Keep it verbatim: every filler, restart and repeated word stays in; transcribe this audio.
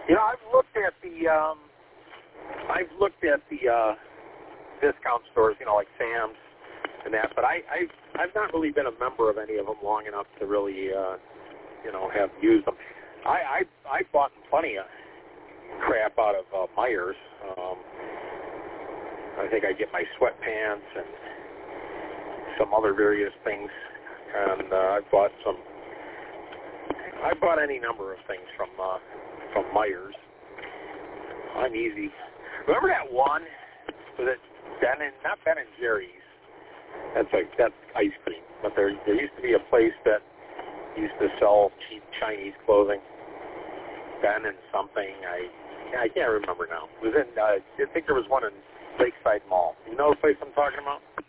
You know, I've looked at the, um, I've looked at the uh, discount stores, you know, like Sam's and that, but I, I, I've not really been a member of any of them long enough to really, uh, you know, have used them. I, I, I bought plenty of crap out of uh, Myers. Um, I think I get my sweatpants and some other various things, and uh, I bought some. I bought any number of things from uh, from Myers. I'm easy. Remember that one? Was it Ben and not Ben and Jerry's? That's like that's ice cream. But there there used to be a place that used to sell cheap Chinese clothing. Ben and something. I I can't remember now. It was in. Uh, I think there was one in Lakeside Mall. You know the place I'm talking about?